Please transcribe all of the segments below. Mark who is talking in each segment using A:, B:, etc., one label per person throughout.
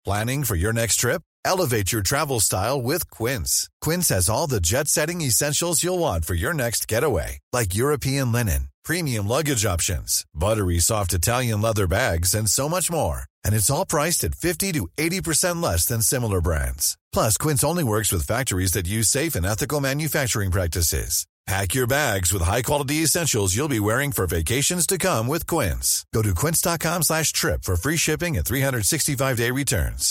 A: Planning for your next trip? Elevate your travel style with Quince. Quince has all the jet-setting essentials you'll want for your next getaway, like European linen, premium luggage options, buttery soft Italian leather bags, and so much more. And it's all priced at 50 to 80% less than similar brands. Plus, Quince only works with factories that use safe and ethical manufacturing practices. Pack your bags with high-quality essentials you'll be wearing for vacations to come with Quince. Go to quince.com/trip for free shipping and 365-day returns.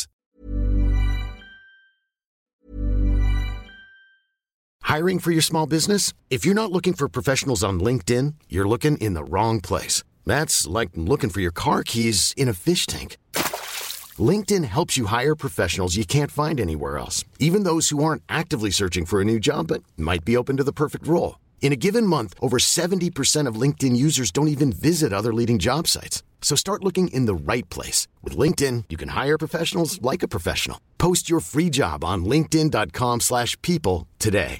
B: Hiring for your small business? If you're not looking for professionals on LinkedIn, you're looking in the wrong place. That's like looking for your car keys in a fish tank. LinkedIn helps you hire professionals you can't find anywhere else, even those who aren't actively searching for a new job but might be open to the perfect role. In a given month, over 70% of LinkedIn users don't even visit other leading job sites. So start looking in the right place. With LinkedIn, you can hire professionals like a professional. Post your free job on linkedin.com/people today.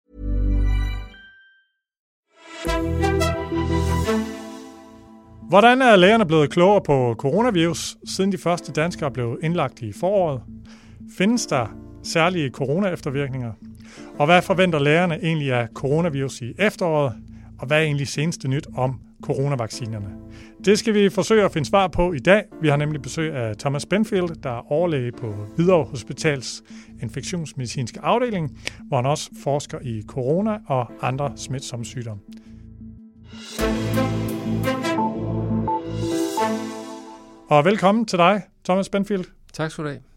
C: Hvordan er lægerne blevet klogere på coronavirus, siden de første danskere blev indlagt i foråret? Findes der særlige corona-eftervirkninger? Og hvad forventer lægerne egentlig af coronavirus i efteråret? Og hvad er egentlig seneste nyt om coronavaccinerne? Det skal vi forsøge at finde svar på i dag. Vi har nemlig besøg af Thomas Benfield, der er overlæge på Hvidovre Hospitals infektionsmedicinske afdeling, hvor han også forsker i corona og andre smitsomme sygdomme. Og velkommen til dig, Thomas Benfield.
D: Tak skal du have.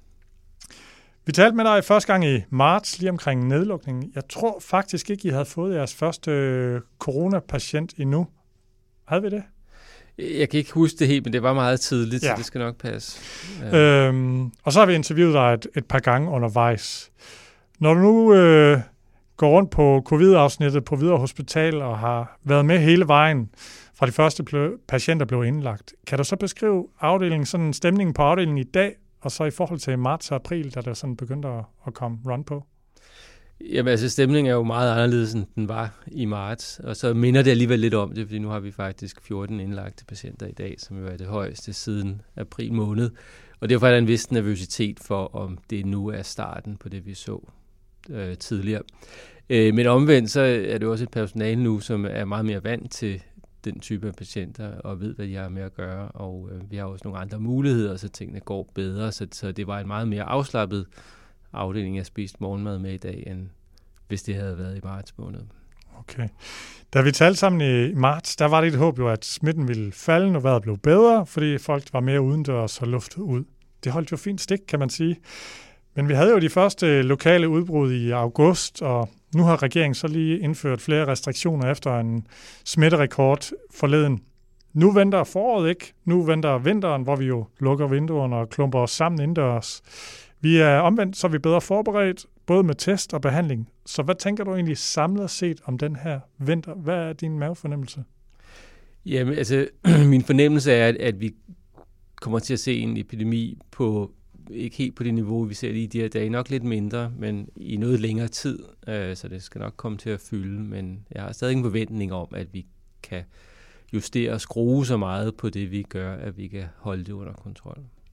C: Vi talte med dig første gang i marts, lige omkring nedlukningen. Jeg tror faktisk ikke, I havde fået jeres første coronapatient endnu. Havde vi det?
D: Jeg kan ikke huske det helt, men det var meget tidligt, så det skal nok passe.
C: Ja. Og så har vi interviewet dig et par gange undervejs. Når du nu går rundt på covid-afsnittet på Hvidovre Hospital og har været med hele vejen fra de første patienter blev indlagt, kan du så beskrive afdelingen, sådan stemningen på afdelingen i dag, og så i forhold til marts og april, da der sådan begyndte at komme run på?
D: Jamen altså, stemningen er jo meget anderledes, end den var i marts, og så minder det alligevel lidt om det, fordi nu har vi faktisk 14 indlagte patienter i dag, som jo er det højeste siden april måned. Og derfor er der en vis nervøsitet for, om det nu er starten på det, vi så tidligere. Men omvendt, så er det også et personale nu, som er meget mere vant til den type af patienter, og ved, hvad de har med at gøre, og vi har også nogle andre muligheder, så tingene går bedre, så det var en meget mere afslappet afdeling, jeg spiste morgenmad med i dag, end hvis det havde været i marts måned.
C: Okay. Da vi talte sammen i marts, der var det et håb jo, at smitten ville falde, når vejret blev bedre, fordi folk var mere udendørs og luftet ud. Det holdt jo fint stik, kan man sige. Men vi havde jo de første lokale udbrud i august, og nu har regeringen så lige indført flere restriktioner efter en smitterekord forleden. Nu venter foråret ikke. Nu venter vinteren, hvor vi jo lukker vinduerne og klumper os sammen indendørs. Vi er omvendt, så er vi bedre forberedt, både med test og behandling. Så hvad tænker du egentlig samlet set om den her vinter? Hvad er din mavefornemmelse?
D: Jamen, altså, min fornemmelse er, at vi kommer til at se en epidemi på ikke helt på det niveau, vi ser lige i de her dage, nok lidt mindre, men i noget længere tid, så det skal nok komme til at fylde, men jeg har stadig en forventning om, at vi kan justere og skrue så meget på det, vi gør, at vi kan holde det under kontrol.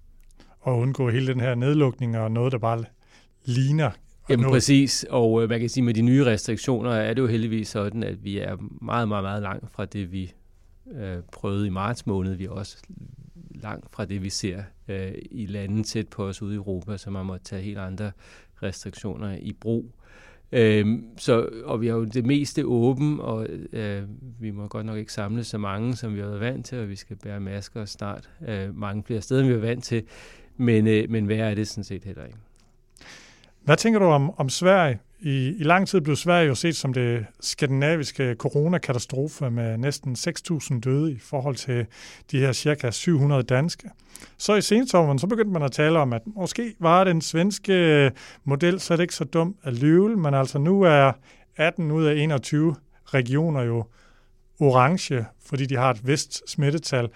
C: Og undgå hele den her nedlukning og noget, der bare ligner.
D: Jamen præcis, og man kan sige, med de nye restriktioner er det jo heldigvis sådan, at vi er meget, meget, meget langt fra det, vi prøvede i marts måned. Vi er også langt fra det, vi ser i lande tæt på os ude i Europa, så man må tage helt andre restriktioner i brug. Og vi har jo det meste åben, og vi må godt nok ikke samle så mange, som vi har været vant til, og vi skal bære masker snart mange flere steder, end vi er vant til. Men hvad er det sådan set heller ikke?
C: Hvad tænker du om Sverige? I lang tid blev Sverige jo set som det skandinaviske coronakatastrofe med næsten 6.000 døde i forhold til de her cirka 700 danske. Så i sensommeren, så begyndte man at tale om, at måske var den svenske model slet ikke så dum alligevel, men altså nu er 18 ud af 21 regioner jo orange, fordi de har et vist smittetal.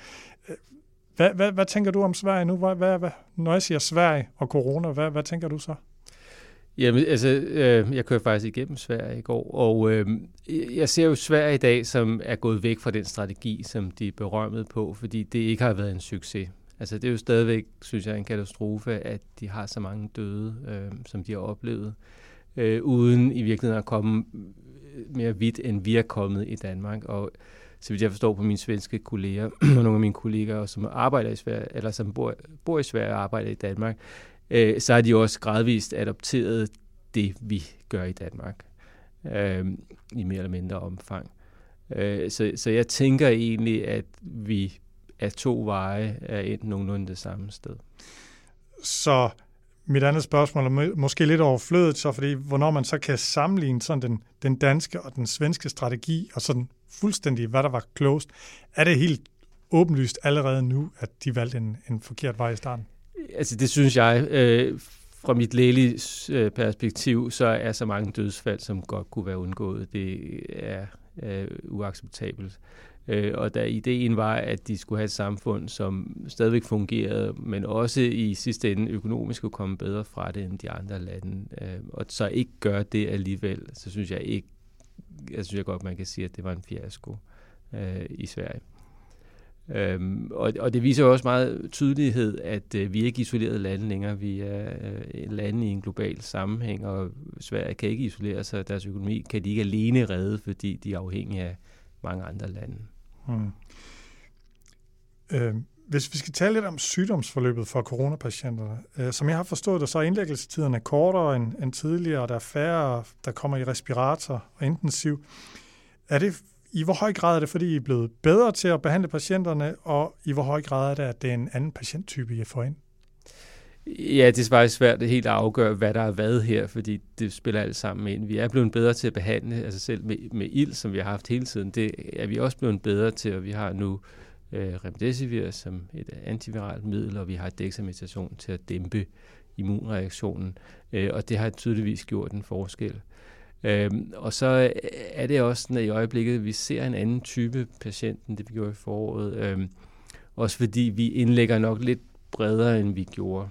C: Hvad tænker du om Sverige nu? Når jeg siger Sverige og corona, hvad tænker du så?
D: Jamen, altså, jeg kørte faktisk igennem Sverige i går, og jeg ser jo Sverige i dag, som er gået væk fra den strategi, som de er berømmet på, fordi det ikke har været en succes. Altså det er jo stadigvæk, synes jeg, en katastrofe, at de har så mange døde, som de har oplevet, uden i virkeligheden at komme mere vidt, end vi er kommet i Danmark. Og så vidt jeg forstår på mine svenske kolleger, og nogle af mine kolleger, som arbejder i Sverige, eller som bor i Sverige og arbejder i Danmark, så har de også gradvist adopteret det, vi gør i Danmark, i mere eller mindre omfang. Så jeg tænker egentlig, at vi af 2 veje er endt nogenlunde det samme sted.
C: Så mit andet spørgsmål er måske lidt overflødet, så fordi hvornår man så kan sammenligne sådan den danske og den svenske strategi, og sådan fuldstændig, hvad der var klogest. Er det helt åbenlyst allerede nu, at de valgte en forkert vej i starten?
D: Altså det synes jeg, fra mit lægelige perspektiv, så er så mange dødsfald, som godt kunne være undgået. Det er uacceptabelt. Og da ideen var, at de skulle have et samfund, som stadigvæk fungerede, men også i sidste ende økonomisk kunne komme bedre fra det end de andre lande, og så ikke gøre det alligevel, så synes jeg godt, man kan sige, at det var en fiasko i Sverige. Og det viser jo også meget tydelighed, at vi er ikke isolerede lande længere. Vi er lande i en global sammenhæng, og Sverige kan ikke isolere sig. Deres økonomi kan de ikke alene redde, fordi de er afhængige af mange andre lande.
C: Hvis vi skal tale lidt om sygdomsforløbet for coronapatienterne, som jeg har forstået det, så er indlæggelsetiderne kortere end tidligere, og der er færre, der kommer i respirator og intensiv. I hvor høj grad er det, fordi I er blevet bedre til at behandle patienterne, og i hvor høj grad er det, at det er en anden patienttype, I får ind?
D: Ja, det er faktisk svært at helt afgøre, hvad der er hvad her, fordi det spiller alt sammen ind. Vi er blevet bedre til at behandle, altså selv med ild, som vi har haft hele tiden, det er vi også blevet bedre til, og vi har nu remdesivir som et antiviralt middel, og vi har dexamethasone til at dæmpe immunreaktionen, og det har tydeligvis gjort en forskel. Og så er det også sådan, at i øjeblikket, vi ser en anden type patient, end det vi gjorde i foråret, også fordi vi indlægger nok lidt bredere, end vi gjorde.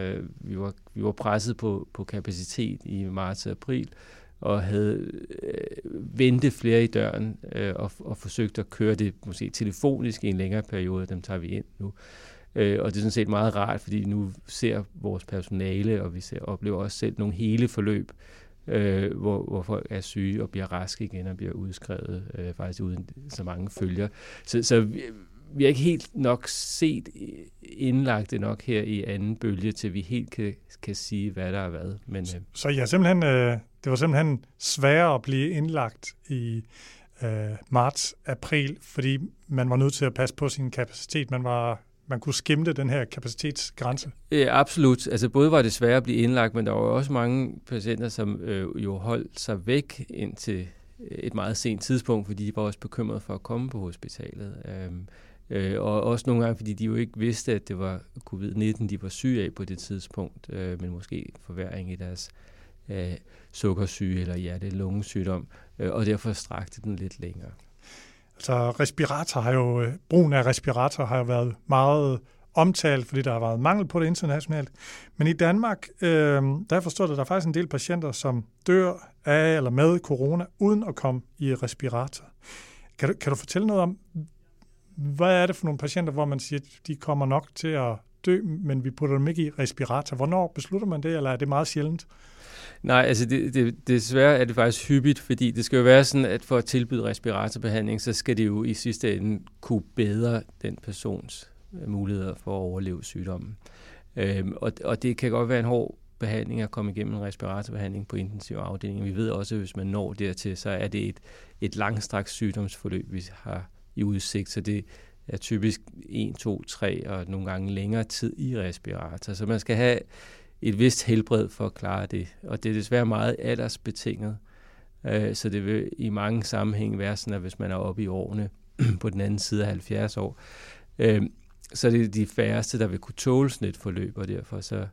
D: Vi var presset på kapacitet i marts og april, og havde ventet flere i døren og forsøgt at køre det måske telefonisk i en længere periode. Dem tager vi ind nu. Og det er sådan set meget rart, fordi nu ser vores personale, og vi oplever også selv nogle hele forløb, hvor folk er syge og bliver raske igen og bliver udskrevet faktisk uden så mange følger. Så vi har ikke helt nok set indlagt det nok her i anden bølge, til vi helt kan sige, hvad der er hvad. Men,
C: så ja, simpelthen, det var simpelthen sværere at blive indlagt i marts-april, fordi man var nødt til at passe på sin kapacitet. Man kunne skimte den her kapacitetsgrænse. Ja,
D: absolut. Altså både var det svært at blive indlagt, men der var også mange patienter, som jo holdt sig væk indtil et meget sent tidspunkt, fordi de var også bekymrede for at komme på hospitalet. Og også nogle gange, fordi de jo ikke vidste, at det var covid-19, de var syge af på det tidspunkt, men måske forværring i deres sukkersyge eller hjerte-lungesygdom, og derfor strakte den lidt længere.
C: Altså brugen af respirator har jo været meget omtalt, fordi der har været mangel på det internationalt. Men i Danmark, der forstår der er faktisk en del patienter, som dør af eller med corona, uden at komme i respirator. Kan du fortælle noget om, hvad er det for nogle patienter, hvor man siger, at de kommer nok til at dø, men vi putter dem ikke i respirator? Hvornår beslutter man det, eller er det meget sjældent?
D: Nej, altså desværre er det faktisk hyppigt, fordi det skal jo være sådan, at for at tilbyde respiratorbehandling, så skal det jo i sidste ende kunne bedre den persons muligheder for at overleve sygdommen. Og det kan godt være en hård behandling at komme igennem en respiratorbehandling på intensiv afdeling. Vi ved også, at hvis man når dertil, så er det et langstrakt sygdomsforløb, vi har i udsigt, så det er typisk 1, 2, 3 og nogle gange længere tid i respirator. Så man skal have et vist helbred for at klare det, og det er desværre meget aldersbetinget. Så det vil i mange sammenhæng være sådan, at hvis man er oppe i årene på den anden side af 70 år, så er det de færreste, der vil kunne tåle sådan et forløb, og derfor så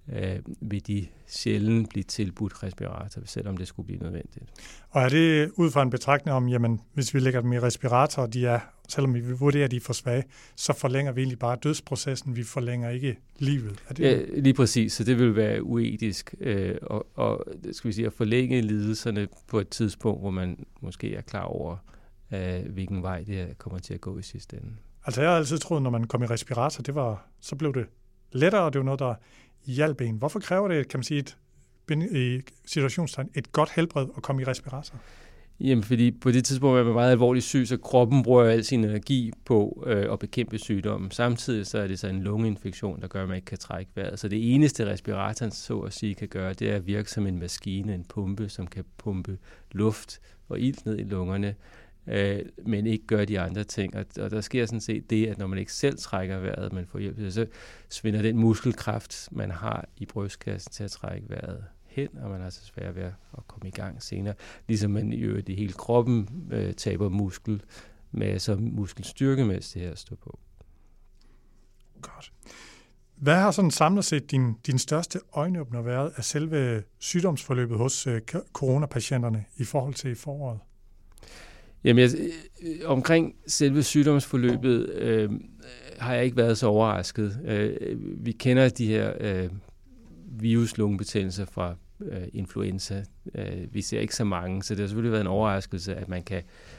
D: vil de sjældent blive tilbudt respirator, selvom det skulle blive nødvendigt.
C: Og er det ud fra en betragtning om, jamen, hvis vi lægger dem i respirator, selvom vi vurderer, at de er for svage, så forlænger vi egentlig bare dødsprocessen, vi forlænger ikke livet? Er det...
D: Ja, lige præcis, så det vil være uetisk og skal vi sige, at forlænge lidelserne på et tidspunkt, hvor man måske er klar over, hvilken vej det kommer til at gå i sidste ende.
C: Altså jeg har altid troet, når man kom i respirator, så blev det lettere, og det var noget, der hjalp en. Hvorfor kræver det, kan man sige, i situationstegn, et godt helbred at komme i respirator?
D: Jamen, fordi på det tidspunkt er man meget alvorligt syg, så kroppen bruger al sin energi på at bekæmpe sygdommen. Samtidig så er det så en lungeinfektion, der gør, at man ikke kan trække vejret. Så det eneste respiratoren, så at sige, kan gøre, det er at virke som en maskine, en pumpe, som kan pumpe luft og ilt ned i lungerne, men ikke gøre de andre ting. Og der sker sådan set det, at når man ikke selv trækker vejret, man får hjælp, så svinder den muskelkraft, man har i brystkassen til at trække vejret hen, og man har så svært ved at komme i gang senere. Ligesom man i øvrigt i hele kroppen taber muskelstyrke, mens det her står på.
C: Godt. Hvad har sådan samlet set din største øjenåbner været af selve sygdomsforløbet hos coronapatienterne i forhold til i foråret?
D: Jamen, omkring selve sygdomsforløbet har jeg ikke været så overrasket. Vi kender de her viruslungebetændelser fra influenza. Vi ser ikke så mange, så det har selvfølgelig været en overraskelse, at man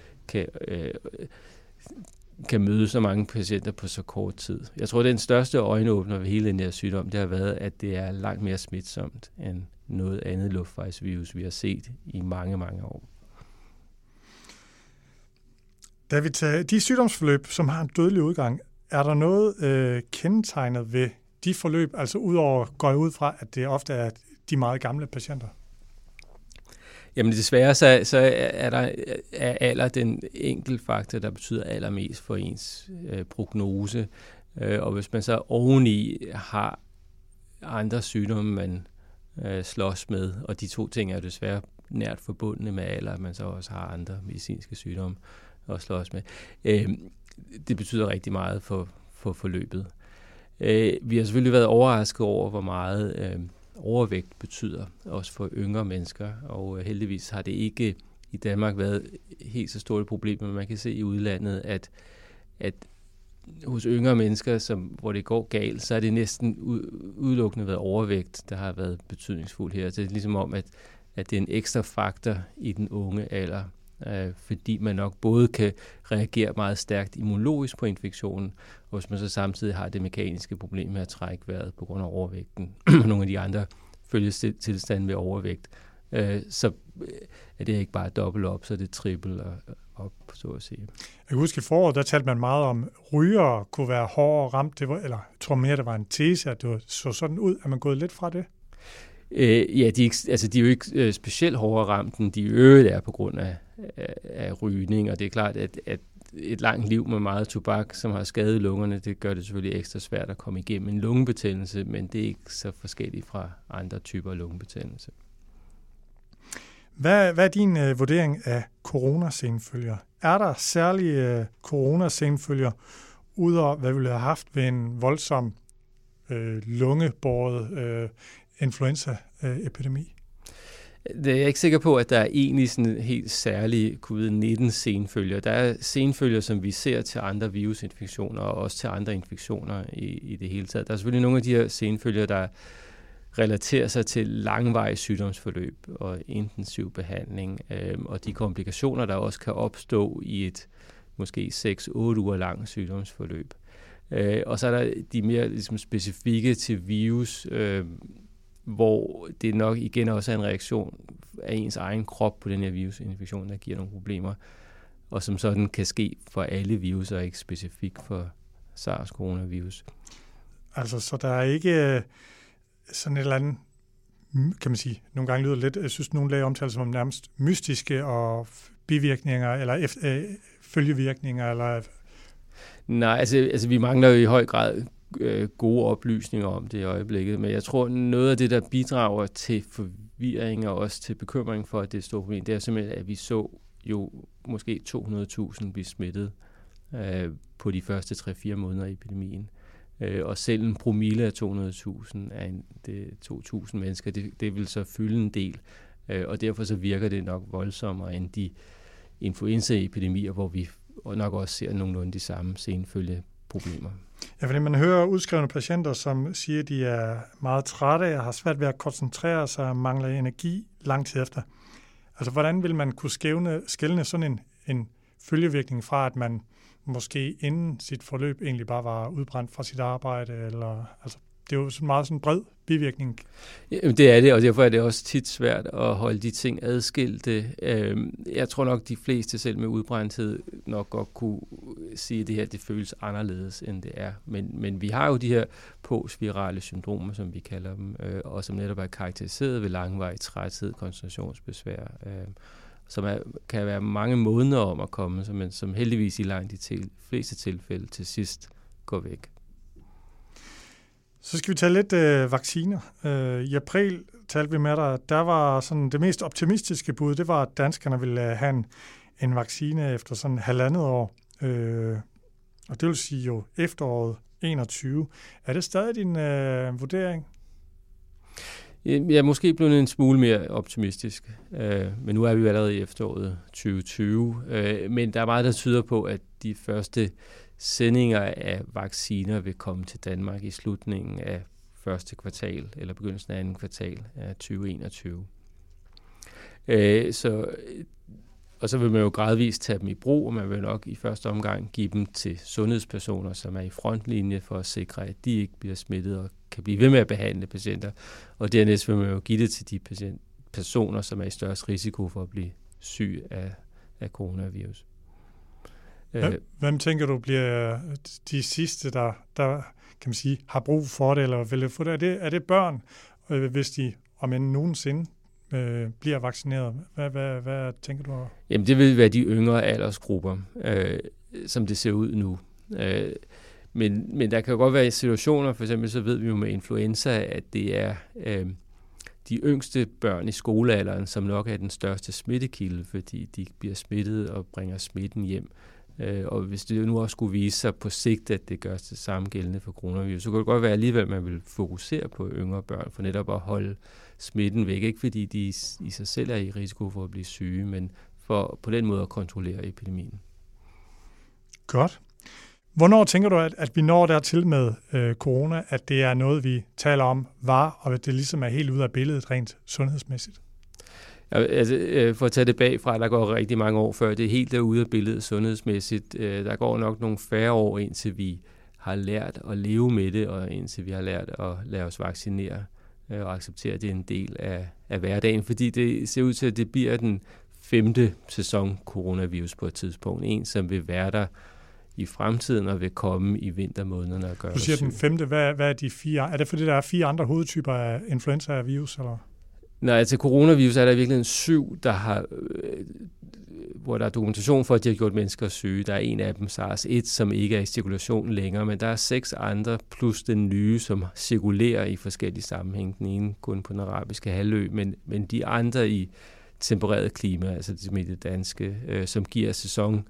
D: kan møde så mange patienter på så kort tid. Jeg tror, det er den største øjenåbner ved hele den her sygdom, det har været, at det er langt mere smitsomt end noget andet luftvejsvirus, vi har set i mange, mange år.
C: David, de sygdomsforløb, som har en dødelig udgang, er der noget kendetegnet ved de forløb, altså udover går jeg ud fra, at det ofte er de meget gamle patienter?
D: Jamen desværre så er alder den enkelt faktor, der betyder allermest for ens prognose. Og hvis man så oveni har andre sygdomme, man slås med, og de to ting er desværre nært forbundne med alder, at man så også har andre medicinske sygdomme at slås med. Det betyder rigtig meget for forløbet. Vi har selvfølgelig været overrasket over, hvor meget overvægt betyder, også for yngre mennesker, og heldigvis har det ikke i Danmark været helt så stort et problem, men man kan se i udlandet, at hos yngre mennesker, hvor det går galt, så er det næsten udelukkende været overvægt, der har været betydningsfuldt her. Så det er ligesom om, at det er en ekstra faktor i den unge alder, fordi man nok både kan reagere meget stærkt immunologisk på infektionen, og hvis man så samtidig har det mekaniske problem med at trække vejret på grund af overvægten, og nogle af de andre følgetilstande ved overvægt, så er det ikke bare dobbelt op, så er det trippel op, så at sige.
C: Jeg kan huske i foråret, der talte man meget om, rygere kunne være hårdere ramt, eller jeg tror mere, det var en tese, at det så sådan ud, at man gået lidt fra det?
D: Ja, de er jo ikke specielt hårdere ramt, end de øvrigt er på grund af rygning, og det er klart, at et langt liv med meget tobak, som har skadet lungerne, det gør det selvfølgelig ekstra svært at komme igennem en lungebetændelse, men det er ikke så forskelligt fra andre typer lungebetændelse.
C: Hvad er din vurdering af coronasenfølger? Er der særlige coronasenfølger, udover hvad vi ville have haft ved en voldsom lungebåret influenza-epidemi?
D: Det er jeg ikke sikker på, at der er egentlig sådan helt særlige covid-19-senfølger. Der er senfølger, som vi ser til andre virusinfektioner, og også til andre infektioner i det hele taget. Der er selvfølgelig nogle af de her senfølger, der relaterer sig til langvarig sygdomsforløb og intensiv behandling, og de komplikationer, der også kan opstå i et måske 6-8 uger langt sygdomsforløb. Og så er der de mere ligesom, specifikke til virus, hvor det nok igen også er en reaktion af ens egen krop på den her virusinfektion, der giver nogle problemer, og som sådan kan ske for alle viruser, ikke specifikt for SARS-coronavirus.
C: Altså, så der er ikke sådan et eller andet, kan man sige, nogle gange lyder lidt, jeg synes, nogle læger omtaler som nærmest mystiske og bivirkninger, eller følgevirkninger, eller...
D: Nej, altså vi mangler jo i høj grad gode oplysninger om det i øjeblikket, men jeg tror, noget af det, der bidrager til forvirring og også til bekymring for, at det er et stort problem, det er simpelthen, at vi så jo måske 200.000 blive smittet på de første 3-4 måneder af epidemien. Og selv en promille af 200.000 af 2.000 mennesker, det vil så fylde en del, og derfor så virker det nok voldsommere end de influenzaepidemier, hvor vi nok også ser nogenlunde de samme senfølgeproblemer.
C: Ja, fordi man hører udskrevne patienter, som siger, at de er meget trætte og har svært ved at koncentrere sig og mangler energi lang tid efter. Altså, hvordan vil man kunne skelne sådan en følgevirkning fra, at man måske inden sit forløb egentlig bare var udbrændt fra sit arbejde, eller altså det er jo sådan meget sådan bred bivirkning.
D: Jamen, det er det, og derfor er det også tit svært at holde de ting adskilte. Jeg tror nok, de fleste selv med udbrændthed nok godt kunne sige, at det her det føles anderledes, end det er. Men vi har jo de her postvirale syndromer, som vi kalder dem, og som netop er karakteriseret ved langvarig træthed, koncentrationsbesvær, som kan være mange måneder om at komme, men som heldigvis i langt de fleste tilfælde til sidst går væk.
C: Så skal vi tage lidt vacciner. I april talte vi med dig, der var sådan det mest optimistiske bud, det var, at danskerne ville have en vaccine efter sådan 1,5 år. Og det vil sige jo efteråret 21. Er det stadig din vurdering?
D: Jeg er måske blevet en smule mere optimistisk, men nu er vi jo allerede i efteråret 2020. Men der er meget, der tyder på, at de første sendinger af vacciner vil komme til Danmark i slutningen af første kvartal eller begyndelsen af andet kvartal af 2021. Og så vil man jo gradvist tage dem i brug, og man vil nok i første omgang give dem til sundhedspersoner, som er i frontlinje for at sikre, at de ikke bliver smittet og kan blive ved med at behandle patienter. Og dernæst vil man jo give det til de personer, som er i størst risiko for at blive syg af coronavirus.
C: Hvem tænker du bliver de sidste, der kan man sige, har brug for det, eller vil få det? Er det børn, hvis de om end nogensinde bliver vaccineret? Hvad tænker du?
D: Jamen, det vil være de yngre aldersgrupper, som det ser ud nu. Men der kan jo godt være situationer, for eksempel så ved vi jo med influenza, at det er de yngste børn i skolealderen, som nok er den største smittekilde, fordi de bliver smittet og bringer smitten hjem. Og hvis det nu også skulle vise sig på sigt, at det gør det samme gældende for coronavirus, så kunne det godt være alligevel, at man vil fokusere på yngre børn, for netop at holde smitten væk. Ikke fordi de i sig selv er i risiko for at blive syge, men for på den måde at kontrollere epidemien.
C: Godt. Hvornår tænker du, at vi når dertil med corona, at det er noget, vi taler om, og at det ligesom er helt ude af billedet rent sundhedsmæssigt?
D: Altså, for at tage det bagfra, der går rigtig mange år før det er helt derude af billedet sundhedsmæssigt. Der går nok nogle færre år, indtil vi har lært at leve med det, og indtil vi har lært at lade os vaccinere og acceptere, at det er en del af hverdagen. Fordi det ser ud til, at det bliver den 5. sæson coronavirus på et tidspunkt. En, som vil være der i fremtiden og vil komme i vintermånederne og gøre det.
C: Du siger den 5. Hvad er de 4? Er det fordi, der er 4 andre hovedtyper af influenza-virus, eller?
D: Nej, til coronavirus er der virkelig 7, hvor der er dokumentation for, at de har gjort mennesker syge. Der er en af dem, SARS-1, som ikke er i cirkulation længere, men der er 6 andre, plus den nye, som cirkulerer i forskellige sammenhæng. Den ene kun på den arabiske halvø, men de andre i tempereret klima, altså det danske, som giver sæson,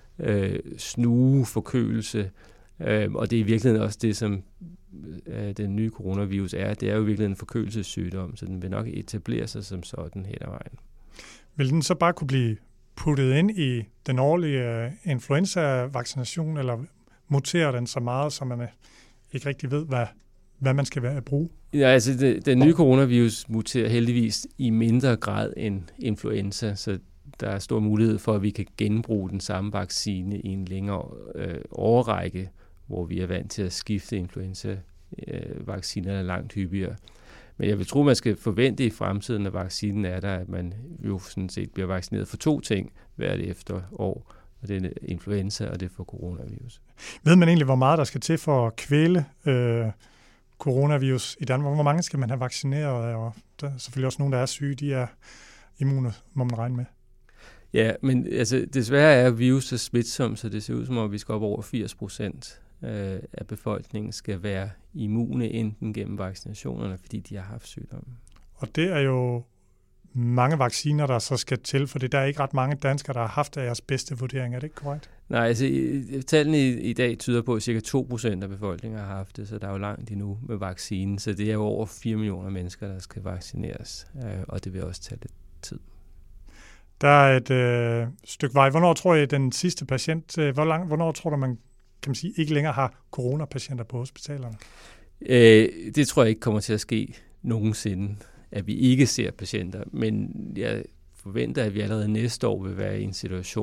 D: snue, forkølelse, og det er i virkeligheden også det, som den nye coronavirus er. Det er jo virkelig en forkølelsessygdom, så den vil nok etablere sig som sådan hen ad vejen. Vil
C: den så bare kunne blive puttet ind i den årlige influenza-vaccination, eller muterer den så meget, så man ikke rigtig ved, hvad man skal bruge?
D: Ja, altså den nye coronavirus muterer heldigvis i mindre grad end influenza, så der er stor mulighed for, at vi kan genbruge den samme vaccine i en længere årrække, hvor vi er vant til at skifte influenza-vacciner langt hyppigere. Men jeg vil tro, man skal forvente i fremtiden, når vaccinen er der, at man jo sådan set bliver vaccineret for 2 ting hvert efterår, og det er influenza, og det er for coronavirus.
C: Ved man egentlig, hvor meget der skal til for at kvæle coronavirus i Danmark? Hvor mange skal man have vaccineret? Og der er selvfølgelig også nogen, der er syge, de er immune, må man regne med.
D: Ja, men altså, desværre er virus så smitsom, så det ser ud som om, vi skal op over 80% af befolkningen skal være immune enten gennem vaccinationerne, fordi de har haft sygdommen. Og
C: det er jo mange vacciner, der så skal til, for der er ikke ret mange danskere, der har haft deres bedste vurdering. Er det ikke korrekt?
D: Nej, altså tallene i dag tyder på, at ca. 2% af befolkningen har haft det, så der er jo langt endnu med vaccinen. Så det er jo over 4 millioner mennesker, der skal vaccineres, og det vil også tage lidt tid.
C: Der er et stykke vej. Hvornår tror jeg, den sidste patient, hvornår tror du, man kan man sige, ikke længere har coronapatienter på hospitalerne?
D: Det tror jeg ikke kommer til at ske nogensinde, at vi ikke ser patienter. Men jeg forventer, at vi allerede næste år vil være i en situation,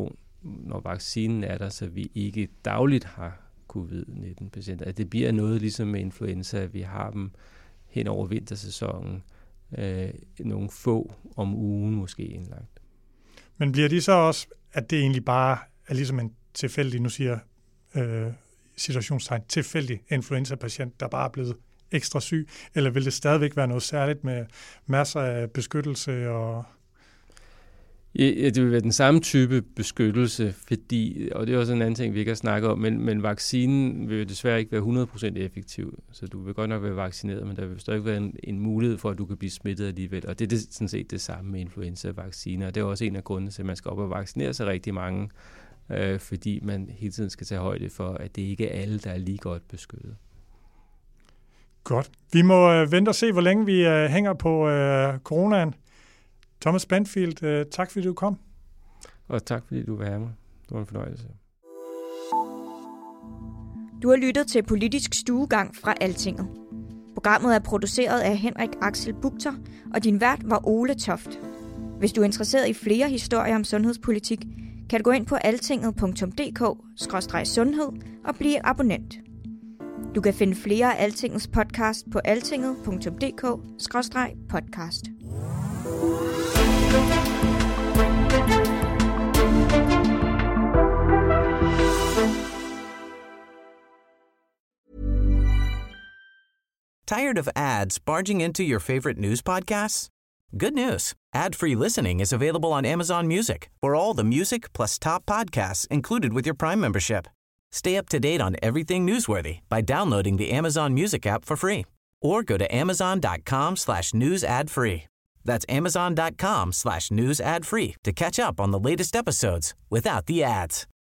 D: når vaccinen er der, så vi ikke dagligt har covid-19-patienter. At det bliver noget ligesom med influenza, at vi har dem hen over vintersæsonen, nogle få om ugen måske indlagt.
C: Men bliver de så også, at det egentlig bare er ligesom en tilfældig, nu siger situationstegn, tilfældig influenza-patient, der bare er blevet ekstra syg, eller vil det stadigvæk være noget særligt med masser af beskyttelse og...
D: Ja, det vil være den samme type beskyttelse, fordi, og det er også en anden ting, vi ikke har snakket om, men vaccinen vil jo desværre ikke være 100% effektiv, så du vil godt nok være vaccineret, men der vil stadig være en mulighed for, at du kan blive smittet alligevel, og det er sådan set det samme med influenza-vacciner, og det er også en af grundene til, at man skal op og vaccinere sig rigtig mange, fordi man hele tiden skal tage højde for, at det ikke er alle, der er lige godt beskyttet.
C: Godt. Vi må vente og se, hvor længe vi hænger på coronaen. Thomas Bentfield, tak fordi du kom.
D: Og tak fordi du var her med. Det var en fornøjelse.
E: Du har lyttet til Politisk Stuegang fra Altinget. Programmet er produceret af Henrik Axel Bugter, og din vært var Ole Toft. Hvis du er interesseret i flere historier om sundhedspolitik, kan du gå ind på altinget.dk/sundhed og blive abonnent. Du kan finde flere af Altingets podcast på altinget.dk/podcast.
F: Tired of ads barging into your favorite news podcasts? Good news. Ad-free listening is available on Amazon Music for all the music plus top podcasts included with your Prime membership. Stay up to date on everything newsworthy by downloading the Amazon Music app for free or go to amazon.com/news ad free. That's amazon.com/news ad free to catch up on the latest episodes without the ads.